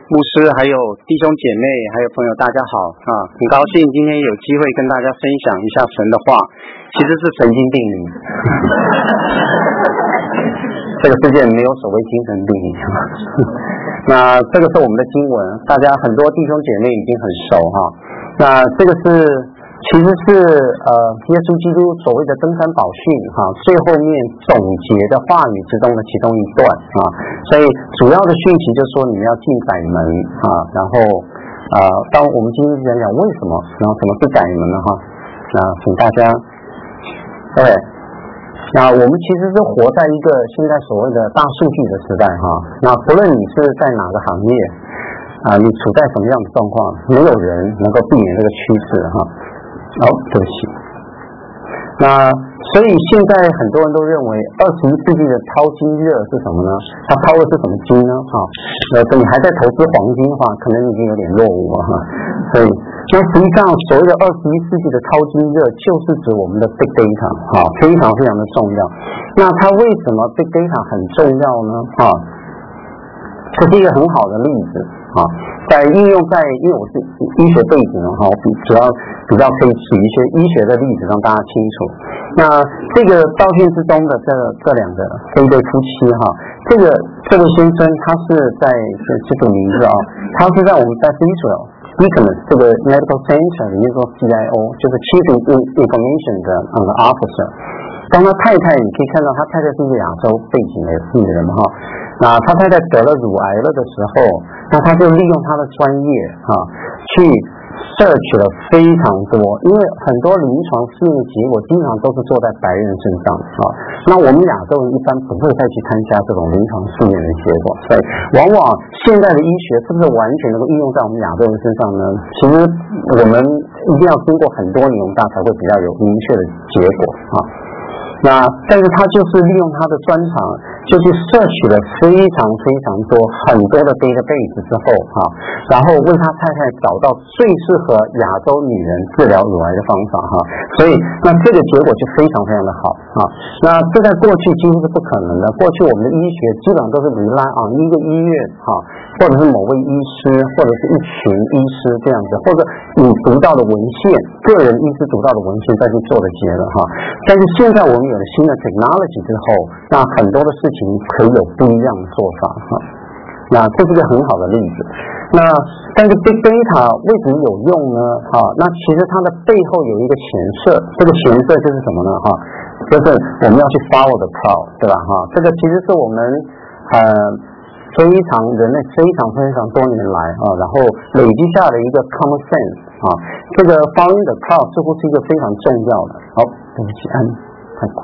牧师还有弟兄姐妹还有朋友大家好很高兴今天有机会跟大家分享一下神的话，其实是神经病理这个世界没有所谓精神病理那这个是我们的经文，大家很多弟兄姐妹已经很熟那这个其实是耶稣基督所谓的登山宝训最后面总结的话语之中的其中一段所以主要的讯息就是说你们要进窄门然后当我们今天讲讲为什么，然后什么是窄门呢那请大家 OK， 那我们其实是活在一个现在所谓的大数据的时代那不论你是在哪个行业你处在什么样的状况，没有人能够避免这个趋势对不起。那所以现在很多人都认为21世纪的淘金热是什么呢？它淘的是什么金呢？你还在投资黄金的话，可能已经有点落伍了所以那实际上所谓的21世纪的淘金热就是指我们的 big data 非常非常的重要。那它为什么 big data 很重要呢？这是一个很好的例子在应用在，因为我是医学背景主要比较可以举一些医学的例子让大家清楚。那这个照片之中的这两个这一对夫妻这位先生他是在这个名字他是在我们在 Israel Deaconess 这个 Medical Center 里面做 CIO， 就是 Chief Information 的Officer。当他太太，你可以看到他太太是一个亚洲背景的人那他太太得了乳癌了的时候，那他就利用他的专业去 search 了非常多，因为很多临床试验的结果经常都是做在白人身上那我们亚洲人一般不会再去参加这种临床试验的结果，所以往往现在的医学是不是完全能够应用在我们亚洲人身上呢？其实我们一定要经过很多年大才会比较有明确的结果那但是他就是利用他的专长，就去search了非常非常多很多的 database 之后然后为他太太找到最适合亚洲女人治疗乳癌的方法所以那这个结果就非常非常的好那这在过去几乎是不可能的，过去我们的医学基本上都是 rely on 一个医院或者是某位医师或者是一群医师这样子，或者你读到的文献，个人医师读到的文献再去做的结了但是现在我们有了新的 technology 之后，那很多的事情可以有不一样的做法那这是个很好的例子。那但是 big data 为什么有用呢那其实它的背后有一个前设，这个前设就是什么呢就是我们要去 follow the crowd， 对吧这个其实是我们人类非常非常多年来然后累积下的一个 common sense这个 following the crowd 似乎是一个非常重要的对不起太快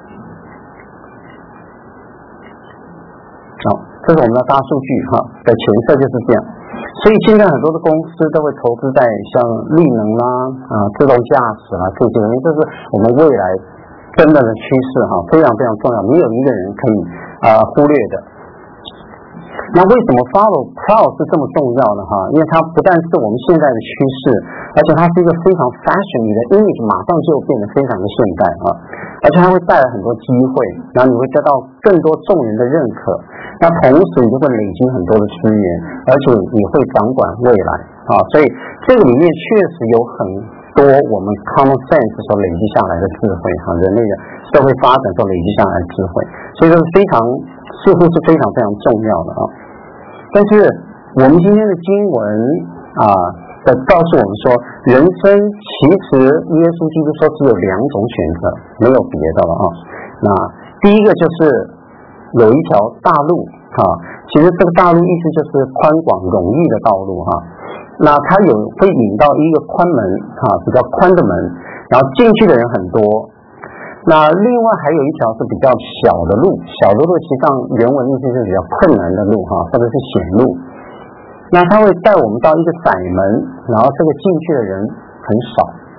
这是我们的大数据的前设就是这样。所以现在很多的公司都会投资在像绿能自动驾驶这些，这是我们未来真正的趋势非常非常重要，没有一个人可以忽略的。那为什么 follow crowd 是这么重要呢因为它不但是我们现在的趋势，而且它是一个非常 fashion， 你的 image 马上就变得非常的现代而且它会带来很多机会，然后你会得到更多众人的认可，那同时你就会累积很多的资源，而且你会掌管未来所以这个里面确实有很多我们 common sense 所累积下来的智慧人类的社会发展所累积下来的智慧，所以这是似乎是非常非常重要的但是我们今天的经文的告诉我们说，人生其实耶稣基督说只有两种选择，没有别的了那第一个就是有一条大路其实这个大路意思就是宽广容易的道路那它会引到一个宽门比较宽的门，然后进去的人很多。那另外还有一条是比较小的路，小的路实际上原文意思是比较困难的路或者是险路。那它会带我们到一个窄门，然后这个进去的人很少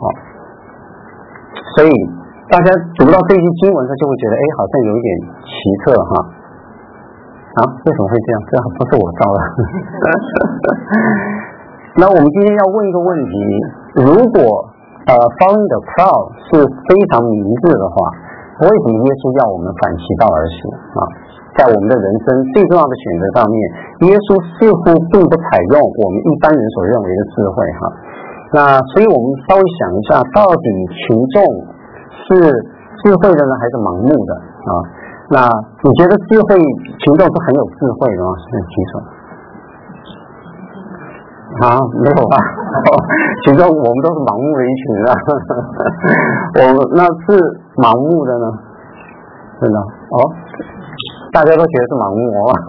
所以大家读到这句经文的时候就会觉得好像有一点奇特为什么会这样？这不是我造的那我们今天要问一个问题，如果following the crowd 是非常明智的话，为什么耶稣要我们反其道而行在我们的人生最重要的选择上面，耶稣似乎并不采用我们一般人所认为的智慧哈。那所以我们稍微想一下，到底群众是智慧的呢，还是盲目的啊？那你觉得群众是很有智慧的吗？举手。没有吧？群众我们都是盲目的一群啊。那是盲目的呢？真的大家都觉得是盲目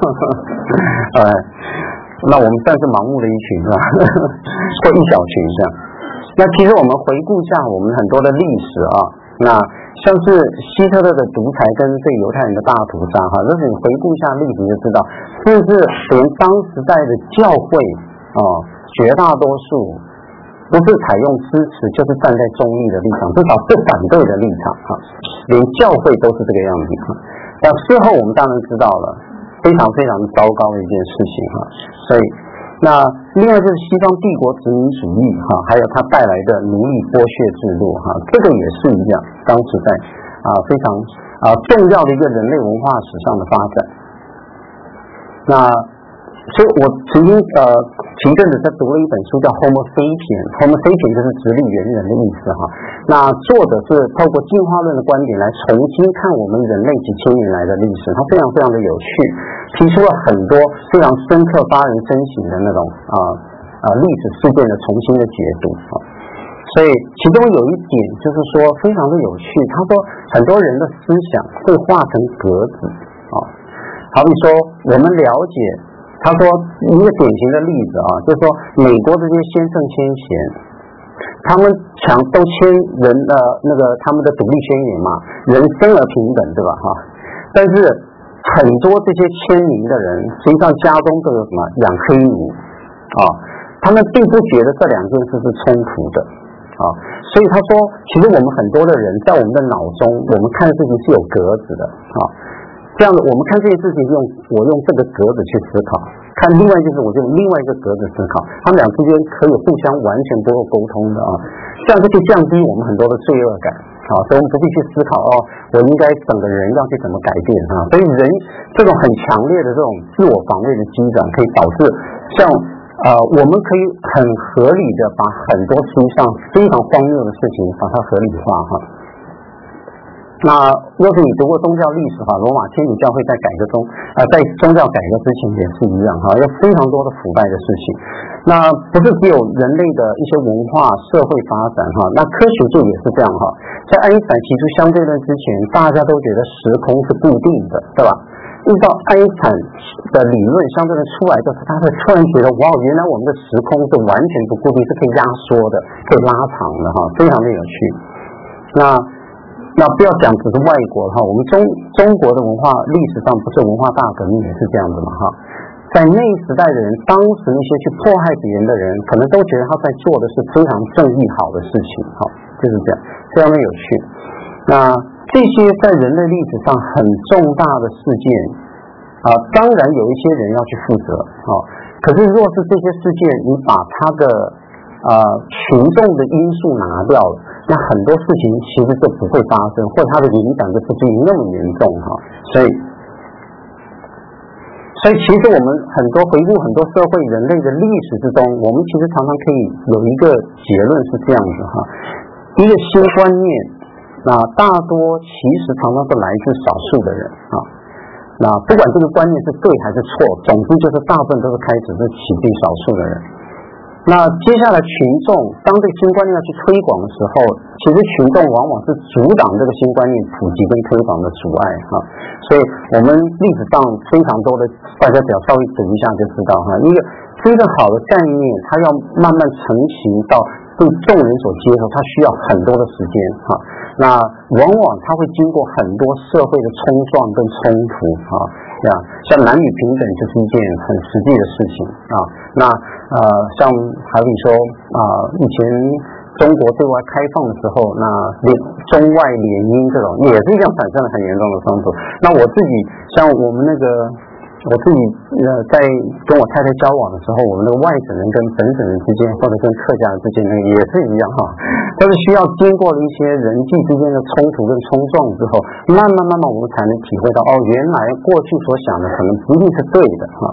那我们算是盲目的一群是吧？或一小群这样。那其实我们回顾一下我们很多的历史啊，那像是希特勒的独裁跟对犹太人的大屠杀哈，就是你回顾一下历史就知道，甚至连当时代的教会绝大多数不是采用支持，就是站在中立的立场，至少不反对的立场哈，连教会都是这个样子哈。那事后我们当然知道了，非常非常糟糕的一件事情哈。所以那另外就是西方帝国殖民主义哈，还有它带来的奴隶剥削制度哈，这个也是一样，当时在非常重要的一个人类文化史上的发展。那所以我曾经前阵子在读了一本书叫 Homo Sapien 就是直立猿人的意思哈。那作者是透过进化论的观点来重新看我们人类几千年来的历史，它非常非常的有趣，提出了很多非常深刻发人深省的那种历史事件的重新的解读所以其中有一点就是说非常的有趣，他说很多人的思想会化成格子好比说我们了解，他说一个典型的例子就是说美国这些先圣先贤，他们都签人的那个他们的独立宣言嘛，人生而平等，对吧但是很多这些签名的人实际上家中都有什么养黑奴他们并不觉得这两件事是冲突的所以他说其实我们很多的人在我们的脑中，我们看事情是有格子的这样的我们看这件事情我用这个格子去思考，看另外就是我就用另外一个格子思考，他们俩之间可以互相完全不够沟通的这样就可以降低我们很多的罪恶感所以我们不必去思考我应该整个人要去怎么改变所以人这种很强烈的这种自我防卫的积攒，可以导致像我们可以很合理的把很多实际上非常荒谬的事情把它合理化那若是你读过宗教历史罗马天主教会在在宗教改革之前也是一样有非常多的腐败的事情。那不是只有人类的一些文化社会发展那科学界也是这样在爱因斯坦提出相对论之前，大家都觉得时空是固定的，对吧？遇到爱因斯坦的理论相对论出来的时候，他会突然觉得哇，原来我们的时空是完全不固定，是可以压缩的，可以拉长的非常的有趣。那不要讲只是外国我们中国的文化历史上不是文化大革命也是这样子嘛在那时代的人，当时那些去迫害别人的人，可能都觉得他在做的是非常正义好的事情就是这样，非常的有趣。那这些在人类历史上很重大的事件当然有一些人要去负责可是若是这些事件你把它的群众的因素拿掉了，那很多事情其实就不会发生，或它的影响就不至于那么严重所以其实我们回顾很多社会人类的历史之中，我们其实常常可以有一个结论是这样子一个新观念那大多其实常常是来自少数的人那不管这个观念是对还是错，总之就是大部分都是开始是起自少数的人。那接下来群众当这个新观念要去推广的时候，其实群众往往是阻挡这个新观念普及跟推广的阻碍所以我们历史上非常多的，大家只要稍微读一下就知道一个真正好的概念，它要慢慢成型到被众人所接受，它需要很多的时间那往往它会经过很多社会的冲撞跟冲突像男女平等就是一件很实际的事情那像还比说以前中国对外开放的时候，那中外联姻这种也是一样产生了很严重的冲突。那我自己像我们那个我自己在跟我太太交往的时候，我们的外省人跟本省人之间，或者跟客家人之间，也是一样哈，都是需要经过了一些人际之间的冲突跟冲撞之后，慢慢我们才能体会到，原来过去所想的可能不一定是对的哈。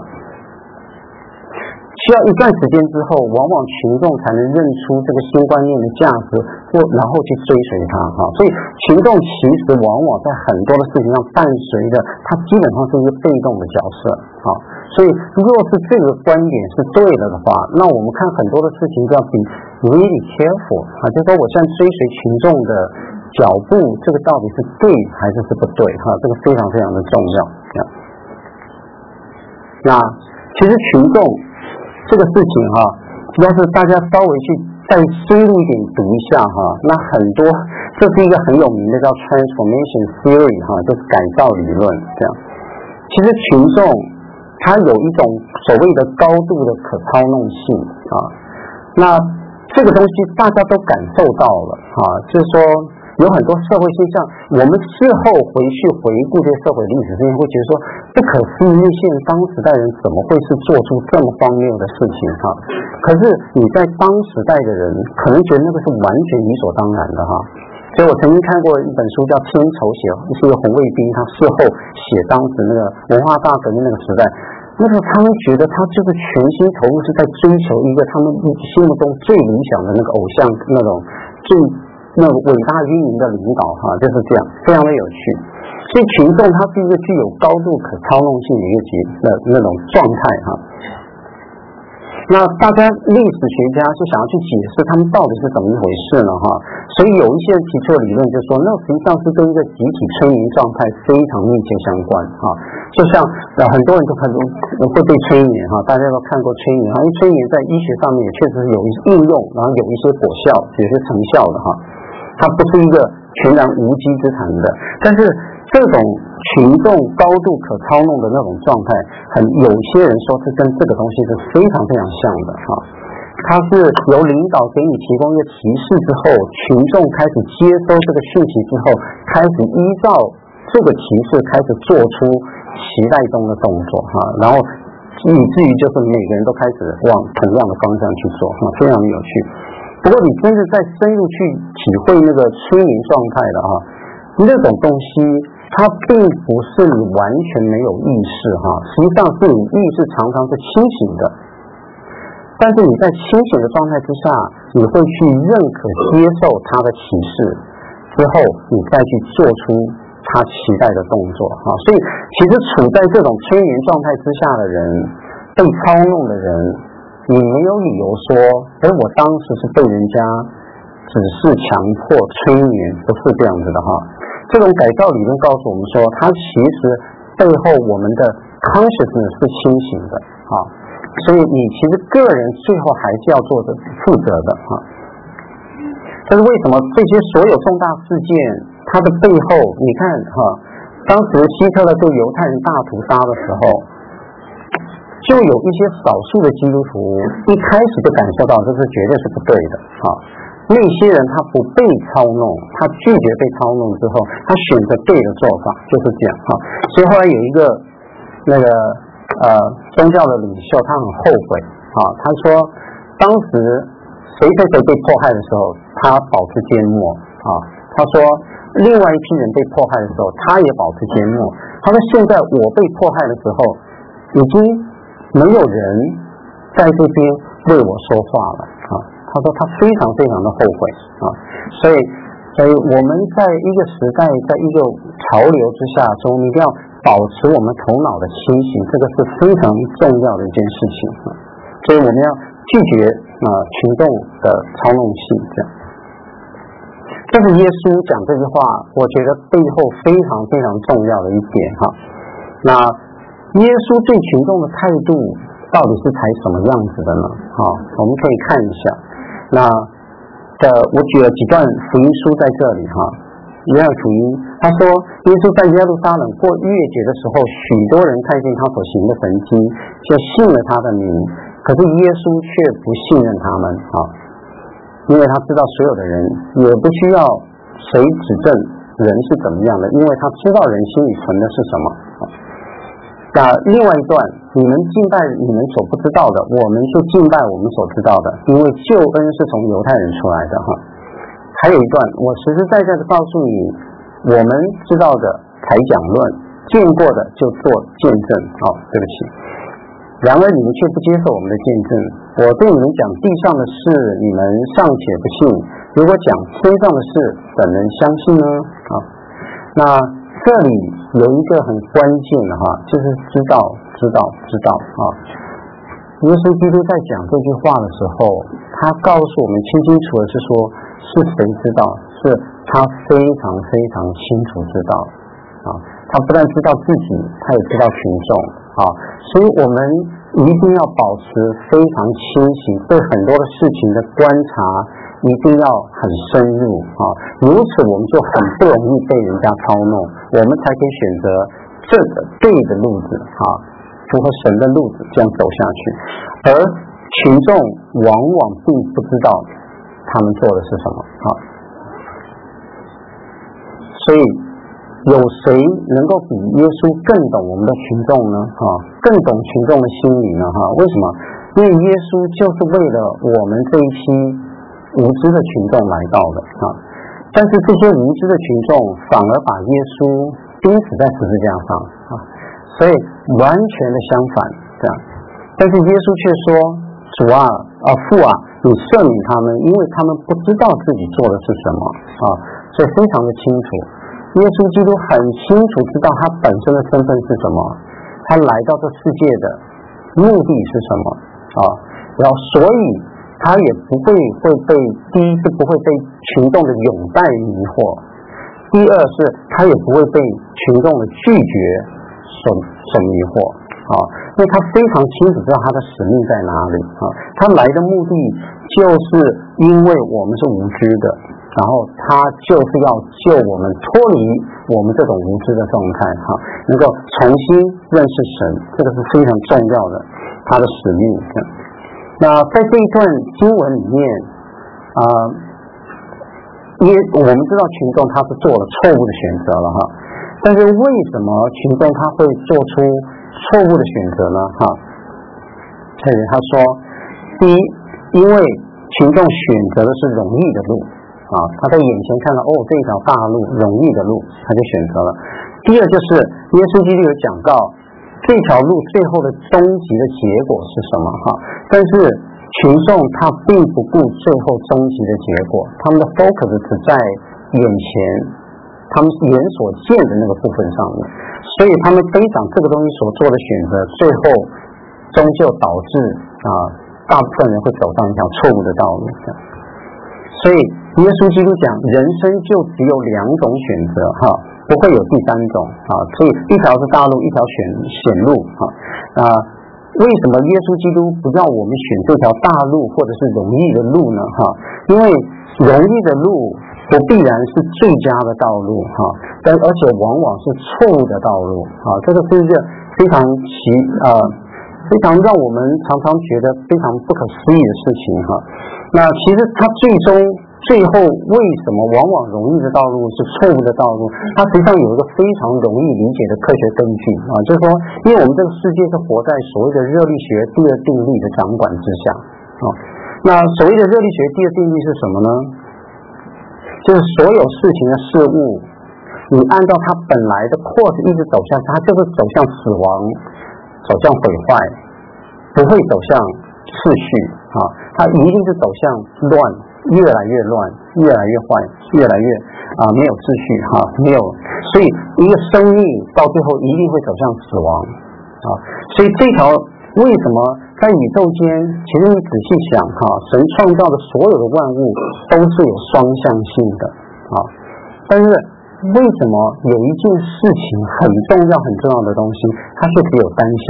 需要一段时间之后，往往群众才能认出这个新观念的价值，然后去追随它哈。所以群众其实往往在很多的事情上伴随着，它基本上是一个被动的角色哈。所以若是这个观点是对了的话，那我们看很多的事情就要be really careful啊，就是说我现在追随群众的脚步，这个到底是对还是不对哈？这个非常非常的重要。那其实群众这个事情哈，要是大家稍微去再深入一点读一下哈，那很多这是一个很有名的叫 transformation theory 哈，就是改造理论这样。其实群众它有一种所谓的高度的可操弄性啊，那这个东西大家都感受到了啊，就是说有很多社会现象，我们事后回顾这些社会历史，会觉得说不可思议，当时代人怎么会是做出这么荒谬的事情哈？可是你在当时代的人可能觉得那个是完全理所当然的哈。所以我曾经看过一本书叫《天仇写》，是一个红卫兵，他事后写当时那个文化大革命那个时代，那个他们觉得他就是全心投入，是在追求一个他们心目中最理想的那个偶像，那种那个伟大英明的领导哈，就是这样，非常的有趣。所以群众它是一个具有高度可操弄性的一个那种状态哈。那大家历史学家就想要去解释他们到底是怎么一回事呢哈，所以有一些人提出的理论就说，那实际上是跟一个集体催眠状态非常密切相关哈。就像很多人都会被催眠哈，大家都看过催眠哈，因为催眠在医学上面也确实是有一些应用，然后有一些果效，有些成效的哈。它不是一个全然无稽之谈的，但是这种群众高度可操弄的那种状态，有些人说是跟这个东西是非常非常像的哈。它是由领导给你提供一个提示之后，群众开始接收这个讯息之后，开始依照这个提示开始做出期待中的动作哈，然后以至于就是每个人都开始往同样的方向去做哈，非常的有趣。不过你真的在深入去体会那个催眠状态的哈，那种东西它并不是你完全没有意识哈，实际上是你意识常常是清醒的，但是你在清醒的状态之下，你会去认可接受它的启示之后，你再去做出他期待的动作哈。所以其实处在这种催眠状态之下的人，被操弄的人，你没有理由说，我当时是被人家只是强迫催眠，不是这样子的哈。这种改造理论告诉我们说，它其实背后我们的 consciousness 是清醒的哈，所以你其实个人最后还是要做的负责的哈。但是为什么这些所有重大事件，它的背后，你看哈，当时希特勒对犹太人大屠杀的时候，就有一些少数的基督徒一开始就感受到这是绝对是不对的啊。那些人他不被操弄，他拒绝被操弄之后，他选择对的做法，就是这样哈。所以后来有一个那个宗教的领袖，他很后悔啊，他说当时谁被迫害的时候，他保持缄默啊。他说另外一批人被迫害的时候，他也保持缄默。他说现在我被迫害的时候，已经没有人在这边为我说话了啊。他说他非常非常的后悔啊，所以我们在一个时代，在一个潮流之下中，一定要保持我们头脑的清醒，这个是非常重要的一件事情啊。所以我们要拒绝群众的操弄性，这样。这是耶稣讲这句话，我觉得背后非常非常重要的一点哈。那耶稣对群众的态度到底是才什么样子的呢？我们可以看一下。那我举了几段福音书在这里哈。约翰福音他说，耶稣在耶路撒冷过逾越节的时候，许多人看见他所行的神迹，就信了他的名。可是耶稣却不信任他们因为他知道所有的人也不需要谁指证人是怎么样的，因为他知道人心里存的是什么。 另外一段，你们敬拜你们所不知道的，我们就敬拜我们所知道的，因为救恩是从犹太人出来的哈。还有一段，我实实在在的告诉你，我们知道的才讲论，见过的就做见证。对不起，然而你们却不接受我们的见证。我对你们讲地上的事，你们尚且不信，如果讲天上的事，怎能相信呢？那这里有一个很关键的就是知道耶稣基督在讲这句话的时候，他告诉我们清清楚楚的是说，是谁知道？是他非常非常清楚知道他不但知道自己，他也知道群众所以我们一定要保持非常清醒，对很多的事情的观察一定要很深入如此我们就很不容易被人家操弄，我们才可以选择这个对的路子符合神的路子，这样走下去。而群众往往并不知道他们做的是什么所以有谁能够比耶稣更懂我们的群众呢？更懂群众的心理呢？为什么？因为耶稣就是为了我们这一批无知的群众来到的但是这些无知的群众反而把耶稣钉死在十字架上所以完全的相反这样。但是耶稣却说，主父你赦免他们，因为他们不知道自己做的是什么所以非常的清楚。耶稣基督很清楚知道他本身的身份是什么，他来到这世界的目的是什么然后所以他也不会被，第一是不会被群众的拥戴迷惑，第二是他也不会被群众的拒绝所迷惑因为他非常清楚知道他的使命在哪里他来的目的就是因为我们是无知的，然后他就是要救我们脱离我们这种无知的状态能够重新认识神，这个是非常重要的他的使命那在这一段经文里面我们知道群众他是做了错误的选择了但是为什么群众他会做出错误的选择呢这里他说，第一，因为群众选择的是容易的路他在眼前看到这一条大路，容易的路，他就选择了。第二就是耶稣基督有讲到这条路最后的终极的结果是什么但是群众他并不顾最后终极的结果，他们的 focus 只在眼前他们眼所见的那个部分上面，所以他们非常这个东西所做的选择，最后终究导致大部分人会走上一条错误的道路所以耶稣基督讲人生就只有两种选择不会有第三种所以一条是大路，一条显路为什么耶稣基督不让我们选这条大路或者是容易的路呢因为容易的路不必然是最佳的道路但而且往往是错误的道路这个是一个非常非常让我们常常觉得非常不可思议的事情那其实它最后为什么往往容易的道路是错误的道路，它实际上有一个非常容易理解的科学根据就是说因为我们这个世界是活在所谓的热力学第二定律的掌管之下那所谓的热力学第二定律是什么呢？就是所有事情的事物你按照它本来的 course 一直走下去，它就是走向死亡，走向毁坏，不会走向秩序它一定是走向乱，越来越乱，越来越坏，越来越没有秩序没有，所以一个生命到最后一定会走向死亡所以这条为什么在宇宙间，其实你仔细想神创造的所有的万物都是有双向性的但是为什么有一件事情很重要的东西，它却只有单向，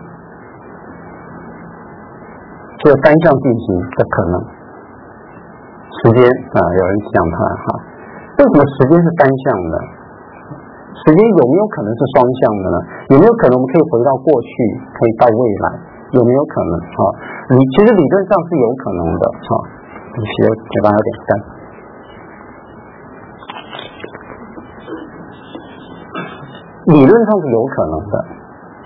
只有单向进行的可能？时间有人讲它为什么时间是单向的？时间有没有可能是双向的呢？有没有可能我们可以回到过去，可以到未来？有没有可能你其实理论上是有可能的你嘴巴有点干。理论上是有可能的，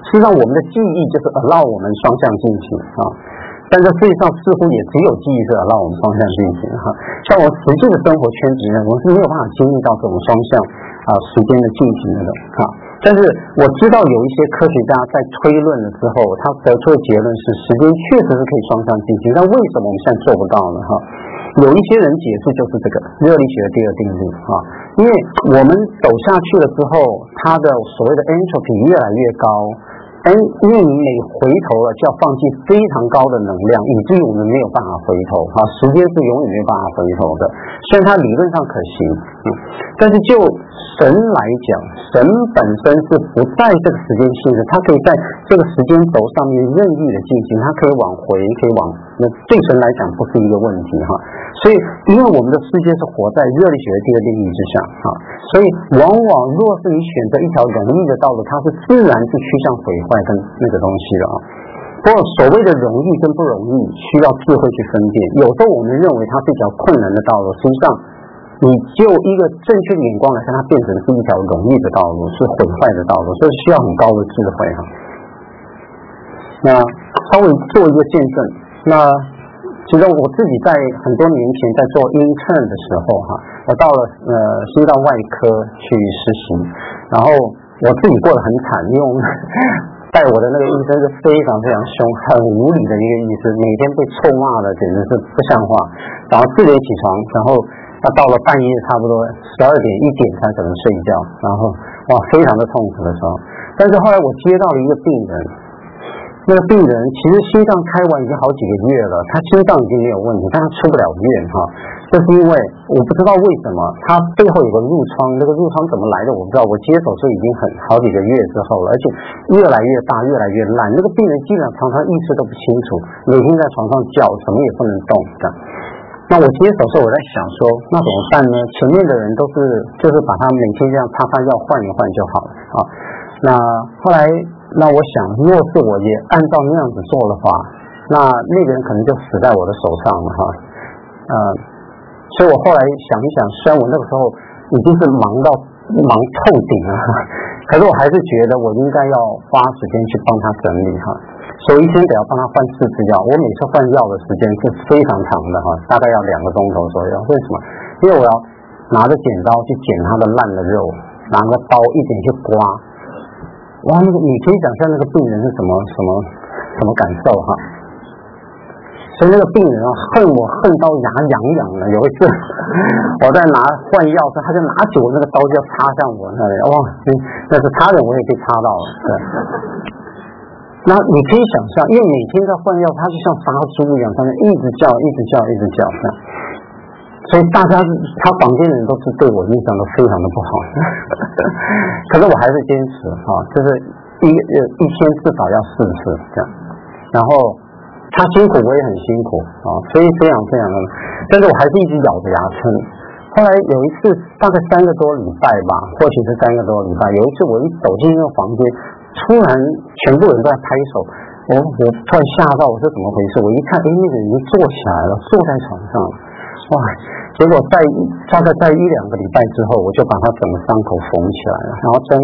实际上我们的记忆就是 allow 我们双向进行啊，但是实际上似乎也只有记忆是 allow 我们双向进行哈。像我实际的生活圈子里面，我是没有办法经历到这种双向时间的进行的哈。但是我知道有一些科学家在推论了之后，他得出的结论是时间确实是可以双向进行，但为什么我们现在做不到呢？哈，有一些人解释就是这个热力学的第二定律啊，因为我们走下去了之后，它的所谓的 entropy 越来越高。因为你每回头了就要放弃非常高的能量，以至于我们没有办法回头哈，时间是永远没有办法回头的。虽然它理论上可行，但是就神来讲，神本身是不在这个时间性的，它可以在这个时间轴上面任意的进行，它可以往回，可以往，那对神来讲不是一个问题哈。所以，因为我们的世界是活在热力学的第二定律之下哈，所以往往若是你选择一条容易的道路，它是自然是趋向毁坏跟那个东西的啊。不过所谓的容易跟不容易，需要智慧去分辨。有时候我们认为它是一条困难的道路，实际上你就一个正确的眼光来看，它变成是一条容易的道路，是毁坏的道路，所以需要很高的智慧哈。那稍微做一个见证，那其实我自己在很多年前在做 intern 的时候哈，我到了心脏外科去实习，然后我自己过得很惨，因为我们带我的那个医生是非常非常凶、很无理的一个医生，每天被臭骂的简直是不像话。早上4点起床，然后到了半夜差不多12点1点才可能睡觉，然后非常的痛苦的时候。但是后来我接到了一个病人。那个病人其实心脏开完已经好几个月了，他心脏已经没有问题，但他出不了院哈。这是因为我不知道为什么，他背后有个褥疮，那个褥疮怎么来的我不知道。我接手就已经好几个月之后了，而且越来越大，越来越烂。那个病人基本上常常意识都不清楚，每天在床上叫，什么也不能动的。那我接手的时候我在想说，那怎么办呢？前面的人都是就是把他每天这样擦药换一换就好了啊。那后来。那我想，若是我也按照那样子做的话，那个人可能就死在我的手上了哈。所以我后来想一想，虽然我那个时候已经是忙透顶了，可是我还是觉得我应该要花时间去帮他整理哈。所以一天得要帮他换4次药，我每次换药的时间是非常长的哈，大概要2个钟头左右。为什么？因为我要拿着剪刀去剪他的烂的肉，拿个刀一点去刮。哇，那个你可以想象那个病人是什么感受哈？所以那个病人恨我恨到牙痒痒的。有一次我在换药时，他就拿起我那个刀就要插向我那里，哇，那是差点我也被插到了。对，那你可以想象，因为每天在换药，他就像杀猪一样，他就一直叫，一直叫，一直叫。所以大家他房间的人都是对我印象都非常的不好，可是我还是坚持就是一天至少要4次这样，然后他辛苦我也很辛苦所以非常非常的，但是我还是一直咬着牙撑。后来有一次大概3个多礼拜吧，或许是3个多礼拜，有一次我一走进那个房间，突然全部人都在拍手，我突然吓到，我说怎么回事？我一看，那个人已经坐起来了，坐在床上了。哇！结果大概在1-2个礼拜之后，我就把他整个伤口缝起来了。然后等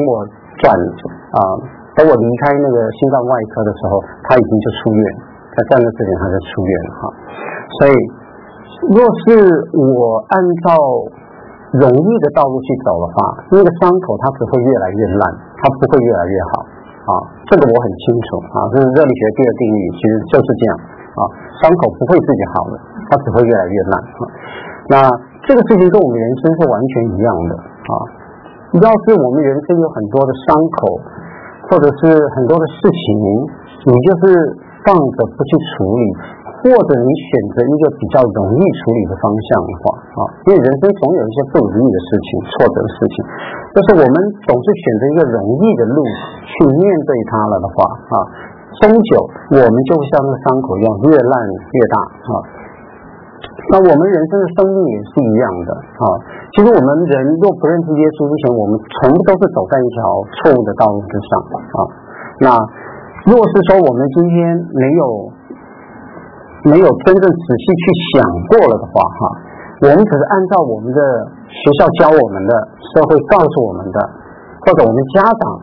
我离开那个心脏外科的时候，他已经就出院，在3个之前他就出院了哈。所以，若是我按照容易的道路去走的话，那个伤口它只会越来越烂，它不会越来越好这个我很清楚这是热力学第二定律，其实就是这样伤口不会自己好的，它只会越来越烂那这个事情跟我们人生是完全一样的要是我们人生有很多的伤口，或者是很多的事情，你就是放着不去处理，或者你选择一个比较容易处理的方向的话因为人生总有一些不如意的事情、挫折的事情，就是我们总是选择一个容易的路去面对它了的话终究我们就像那个伤口一样越烂越大那我们人生的生命也是一样的其实我们人若不认识耶稣之前，我们全部都是走在一条错误的道路之上那若是说我们今天没有真正仔细去想过了的话我们只是按照我们的学校教我们的、社会告诉我们的，或者我们家长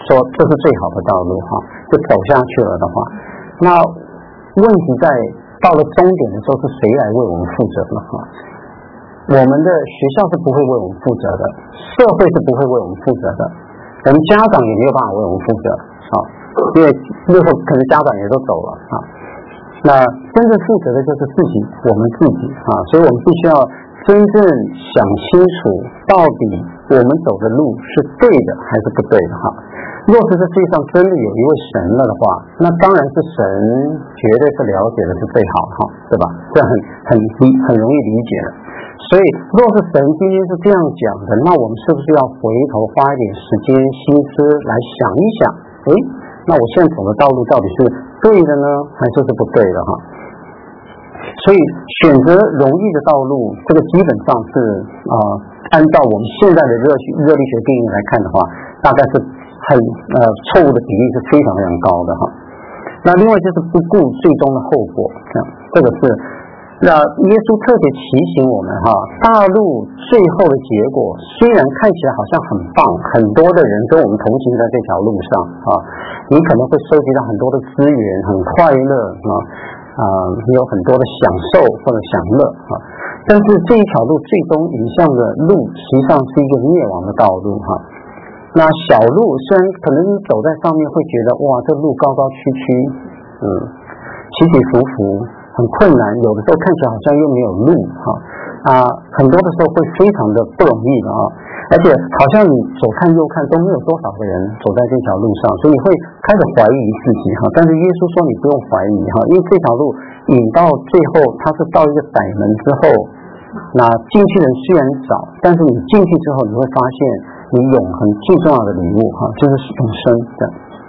说这是最好的道路哈，就走下去了的话，那问题在到了终点的时候是谁来为我们负责的哈？我们的学校是不会为我们负责的，社会是不会为我们负责的，我们家长也没有办法为我们负责啊，因为那时候可能家长也都走了啊。那真正负责的就是自己，我们自己啊，所以我们必须要真正想清楚，到底我们走的路是对的还是不对的哈。若是这世界上真的有一位神了的话，那当然是神绝对是了解的是最好哈，对吧？这很容易理解的。所以若是神今天是这样讲的，那我们是不是要回头花一点时间心思来想一想，那我现在走的道路到底是对的呢，还是不对的哈？所以选择容易的道路，这个基本上是按照我们现在的热力学定义来看的话，大概是错误的比例是非常非常高的哈。那另外就是不顾最终的后果，这个是那耶稣特别提醒我们哈，大陆最后的结果虽然看起来好像很棒，很多的人跟我们同行在这条路上啊，你可能会收集到很多的资源，很快乐你有很多的享受或者享乐啊，但是这一条路最终引向的路实际上是一个灭亡的道路哈。那小路虽然可能你走在上面会觉得哇，这路高高曲曲，起起伏伏，很困难，有的时候看起来好像又没有路很多的时候会非常的不容易的而且好像你左看右看都没有多少个人走在这条路上，所以你会开始怀疑自己但是耶稣说你不用怀疑因为这条路引到最后它是到一个窄门之后，那进去人虽然少，但是你进去之后你会发现你永恒最重要的礼物就是永生的。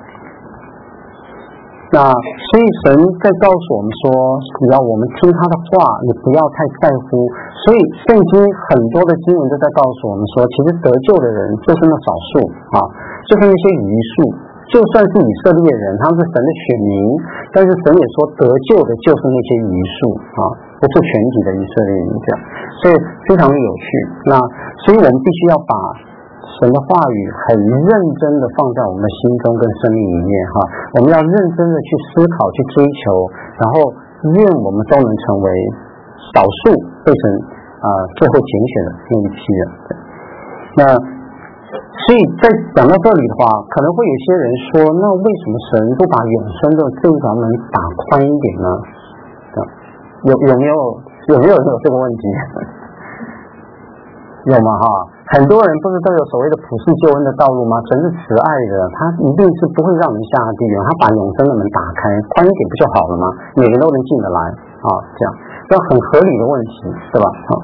那所以神在告诉我们说，只要我们听他的话，你不要太在乎。所以圣经很多的经文都在告诉我们说，其实得救的人就是那少数就是那些余数，就算是以色列人，他们是神的选民，但是神也说得救的就是那些余数不是全体的以色列人这样，所以非常的有趣。那所以我们必须要把神的话语很认真的放在我们的心中跟生命里面我们要认真的去思考去追求，然后愿我们都能成为少数被神最后拣选的那一批人。那所以在讲到这里的话，可能会有些人说，那为什么神不把永生的这一条门打宽一点呢？有没有人有这个问题？有吗很多人不是都有所谓的普世救恩的道路吗？神是慈爱的，他一定是不会让人下地狱，他把永生的门打开宽一点不就好了吗？每个人都能进得来这很合理的问题，对吧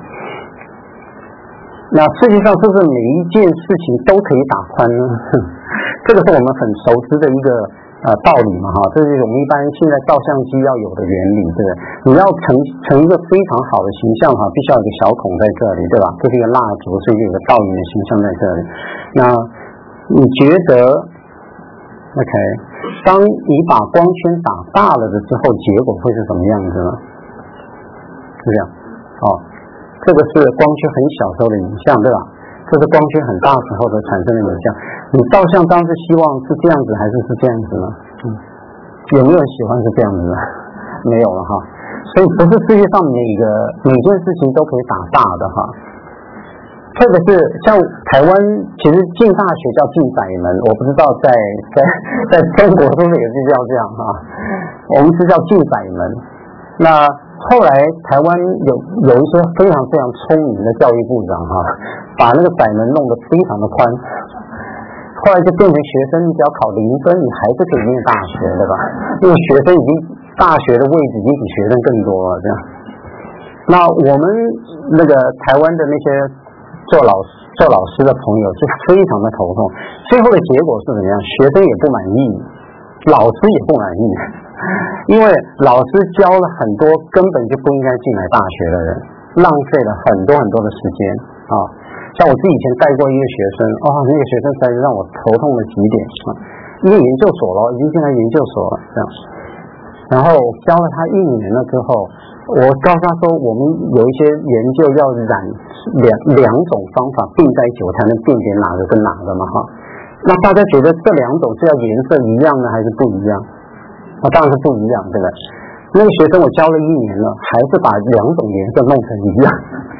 那世界上是不是每一件事情都可以打宽呢？这个是我们很熟知的一个道理嘛这是我们一般现在照相机要有的原理，对不对？你要成一个非常好的形象必须要有一个小孔在这里，对吧？这是一个蜡烛，所以有一个倒影的形象在这里。那你觉得 OK 当你把光圈打大了的之后，结果会是什么样子呢？是这样这个是光圈很小时候的影像，对吧？这是光圈很大时候的产生的影像。你照相当时希望是这样子还是这样子呢？有没有人喜欢是这样子的？没有了所以不是世界上每件事情都可以打大的特别是像台湾，其实进大学叫进窄门，我不知道在中国是不是也是叫这样我们是叫进窄门。那后来台湾有一些非常非常聪明的教育部长把那个窄门弄得非常的宽，后来就变成学生你只要考0分，你还是可以念大学，对吧？因为学生已经大学的位置已经比学生更多了这样。那我们那个台湾的那些做老师的朋友就非常的头痛，最后的结果是怎么样？学生也不满意，老师也不满意，因为老师教了很多根本就不应该进来大学的人，浪费了很多很多的时间像我自己以前带过一个学生那个学生才让我头痛了极点因为研究所了，已经进来研究所了这样。然后教了他1年了之后，我告诉他说，我们有一些研究要染两种方法并在一起，我才能辨别哪个跟哪个嘛那大家觉得这两种是要颜色一样呢，还是不一样？当然是不一样，对不对？那个学生我教了1年了，还是把2种颜色弄成一样。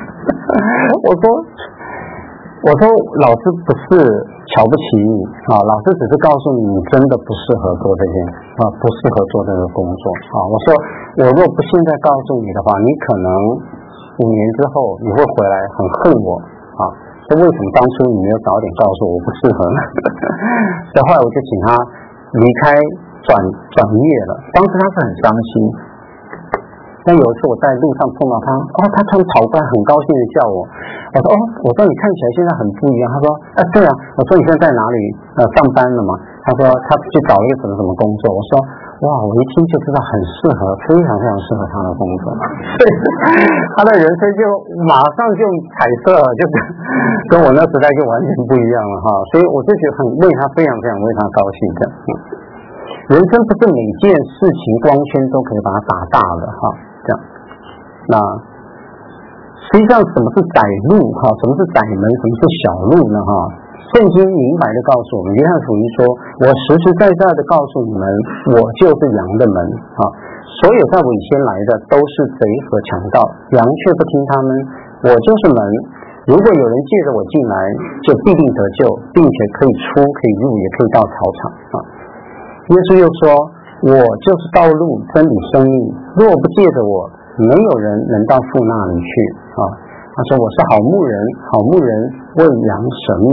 我说老师不是瞧不起你老师只是告诉你真的不适合做这件不适合做这个工作我说我若不现在告诉你的话，你可能5年之后你会回来很恨我说为什么当初你没有早点告诉我不适合呢？所以后来我就请他离开转业了。当时他是很伤心。但有一次我在路上碰到他，他突然跑过来，很高兴的叫我。我说你看起来现在很不一样。他说，对啊。我说你现在在哪里上班了吗？他说他去找一个什么工作。我说哇，我一听就知道很适合，非常非常适合他的工作。所以他的人生就马上就彩色了，就跟我那时代就完全不一样了所以我就觉得很为他非常非常为他高兴的。人生不是每件事情光圈都可以把它打大的这样。那实际上什么是窄路什么是窄门，什么是小路呢圣经明白的告诉我们，约翰福音说，我实实在在的告诉你们，我就是羊的门所有在我以前来的都是贼和强盗，羊却不听他们。我就是门，如果有人借着我进来，就必定得救，并且可以出可以入，也可以到草场耶稣又说，我就是道路真理生命，若不借着我，没有人能到父那里去他说我是好牧人，好牧人为羊舍命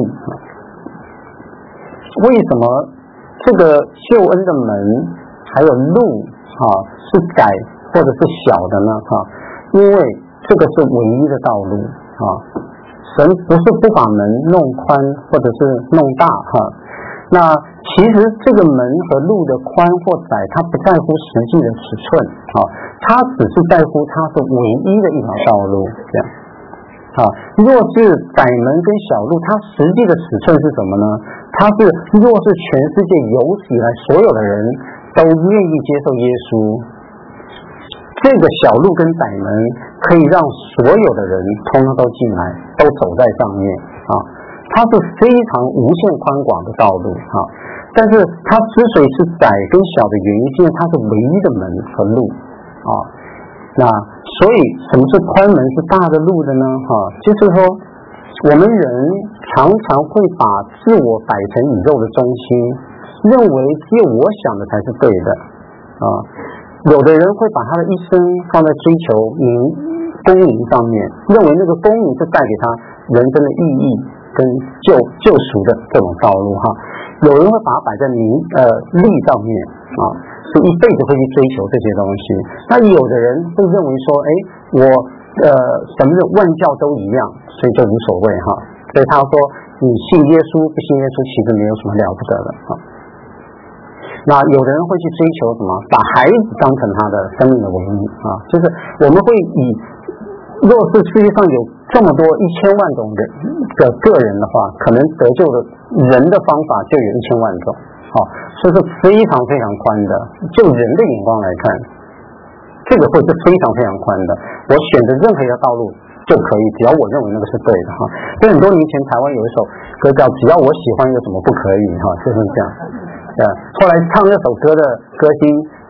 为什么这个救恩的门还有路是窄或者是小的呢因为这个是唯一的道路神不是不把门弄宽或者是弄大那其实这个门和路的宽或窄，它不在乎实际的尺寸它只是在乎它是唯一的一条道路这样若是窄门跟小路，它实际的尺寸是什么呢？它是若是全世界有史以来所有的人都愿意接受耶稣，这个小路跟窄门可以让所有的人通通都进来，都走在上面它是非常无限宽广的道路但是它之所以是窄跟小的原因，是因为它是唯一的门和路那所以什么是宽门是大的路的呢就是说我们人常常会把自我摆成宇宙的中心，认为只有我想的才是对的有的人会把他的一生放在追求功名上面，认为那个功名是带给他人生的意义跟救赎的这种道路有人会把它摆在利上面是一辈子会去追求这些东西。那有的人会认为说我什么的万教都一样，所以就无所谓所以他说你信耶稣不信耶稣其实没有什么了不得的那有的人会去追求什么，把孩子当成他的生命的唯一就是我们会以若是世界上有这么多1000万种的个人的话，可能得救的人的方法就有1000万种所以是非常非常宽的。就人的眼光来看，这个会是非常非常宽的。我选择任何一条道路就可以，只要我认为那个是对的所以很多年前台湾有一首歌叫只要我喜欢有什么不可以就是这样后来唱那首歌的歌星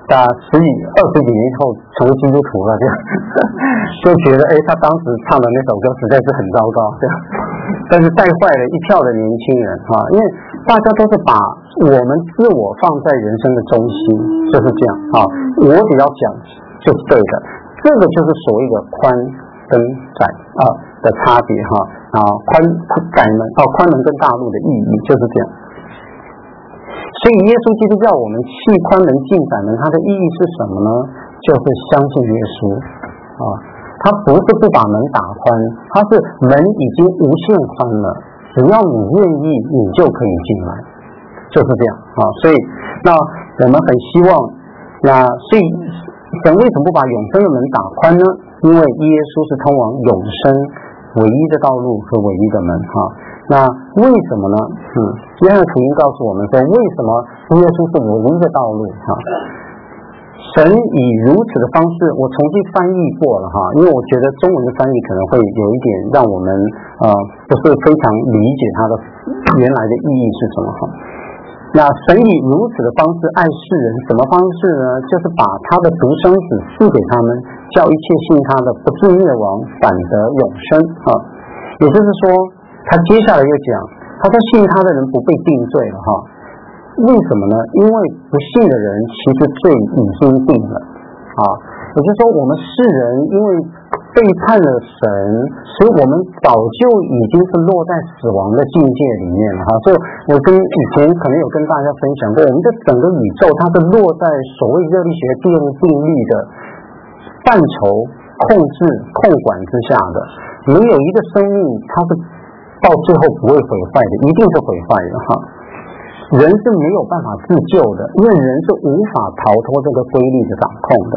10几20几年后成为基督徒了这样就觉得他当时唱的那首歌实在是很糟糕这样，但是带坏了一票的年轻人因为大家都是把我们自我放在人生的中心，就是这样我只要讲就是对的，这个就是所谓的宽跟窄的差别宽门跟大路的意义就是这样。所以耶稣基督叫我们弃宽门进窄门，它的意义是什么呢？就是相信耶稣他不是不把门打宽，他是门已经无限宽了，只要你愿意你就可以进来，就是这样所以那我们很希望所以神为什么不把永生的门打宽呢？因为耶稣是通往永生唯一的道路和唯一的门那为什么呢？约翰福音告诉我们说，为什么耶稣是唯一的道路神以如此的方式，我重新翻译过了哈，因为我觉得中文的翻译可能会有一点让我们不是非常理解它的原来的意义是什么哈。那神以如此的方式爱世人，什么方式呢？就是把他的独生子赐给他们，叫一切信他的不至灭亡，反得永生啊。也就是说，他接下来又讲，他说信他的人不被定罪了哈。为什么呢？因为不信的人其实罪已经定了啊。也就是说，我们世人因为背叛了神，所以我们早就已经是落在死亡的境界里面了哈。所以我以前可能有跟大家分享过，我们的整个宇宙它是落在所谓热力学第二定律的范畴、控制、控管之下的。没有一个生命它是到最后不会毁坏的，一定是毁坏的哈。人是没有办法自救的，因为人是无法逃脱这个规律的掌控的。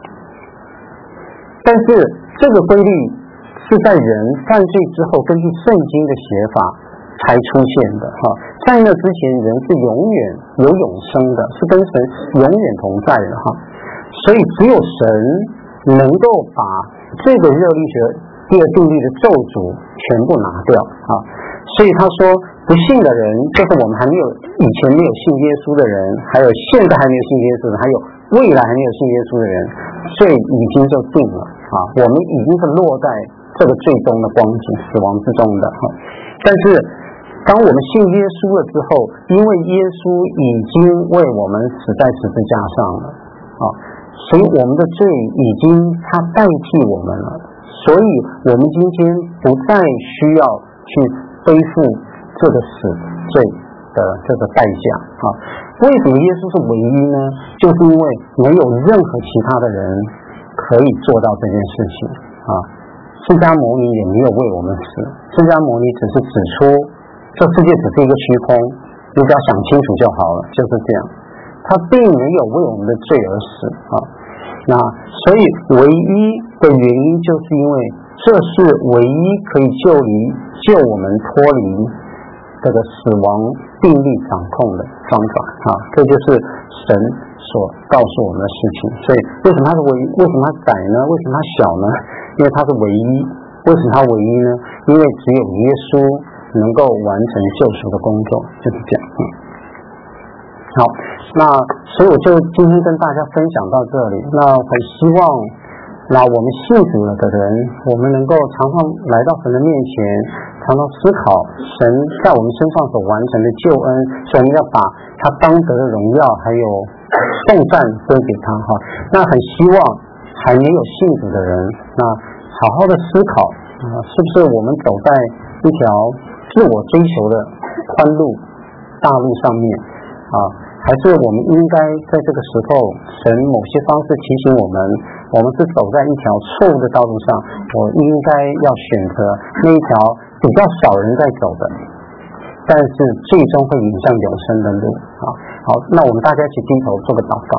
但是这个规律是在人犯罪之后，根据圣经的写法才出现的哈。在那之前，人是永远有永生的，是跟神永远同在的哈。所以只有神能够把这个热力学第二定律的咒诅全部拿掉啊。所以他说，不信的人，就是我们以前没有信耶稣的人，还有现在还没有信耶稣的人，还有未来还没有信耶稣的人，罪已经就定了啊。我们已经是落在这个最终的光景死亡之中的哈。但是当我们信耶稣了之后，因为耶稣已经为我们死在十字架上了啊，所以我们的罪已经他代替我们了，所以我们今天不再需要去背负这个死罪的这个代价啊。为什么耶稣是唯一呢？就是因为没有任何其他的人可以做到这件事情啊。释迦牟尼也没有为我们死，释迦牟尼只是指出这世界只是一个虚空，你只要想清楚就好了，就是这样。他并没有为我们的罪而死啊。那所以唯一的原因就是因为这是唯一可以救我们脱离这个死亡定律掌控的方法啊。这就是神所告诉我们的事情。所以为什么它是唯一？为什么它窄呢？为什么它小呢？因为它是唯一。为什么它唯一呢？因为只有耶稣能够完成救赎的工作，就是这样。好，那所以我就今天跟大家分享到这里。那很希望我们信主了的人，我们能够常常来到神的面前，常常思考神在我们身上所完成的救恩，所以我们要把他当得的荣耀还有颂赞归给他哈。那很希望还没有信主的人，那好好的思考是不是我们走在一条自我追求的宽路大路上面啊？还是我们应该在这个时候，神某些方式提醒我们是走在一条错误的道路上，我应该要选择那一条比较少人在走的，但是最终会引向永生的路啊。好，那我们大家一起低头做个祷告。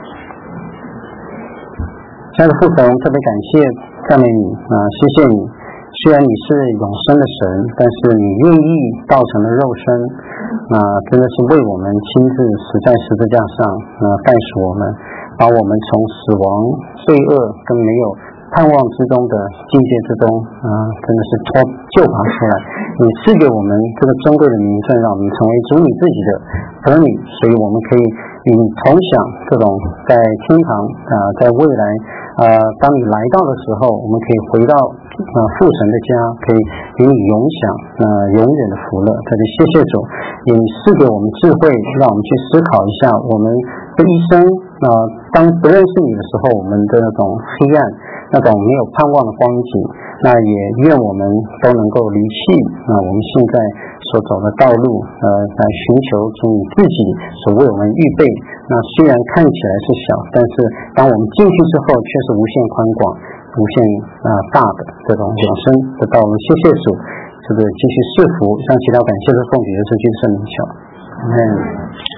亲爱的父神，特别感谢赞美你谢谢你。虽然你是永生的神，但是你愿意道成了肉身，真的是为我们亲自死在十字架上，代赎我们，把我们从死亡、罪恶跟没有盼望之中的境界之中真的是救拔出来。你赐给我们这个珍贵的名分，让我们成为主你自己的儿女，所以我们可以与你同享这种在天堂在未来当你来到的时候，我们可以回到父神的家，可以与你永享永远的福乐。特别谢谢主，也赐给我们智慧，让我们去思考一下我们的一生当不认识你的时候，我们的那种黑暗，那种没有盼望的光景，那也愿我们都能够离弃我们现在所走的道路来寻求主你自己所为我们预备。那虽然看起来是小，但是当我们进去之后，却是无限宽广、无限大的这种永生的道路。谢谢主，这个继续赐福，向其他感谢的奉主耶稣基督圣名求，阿们。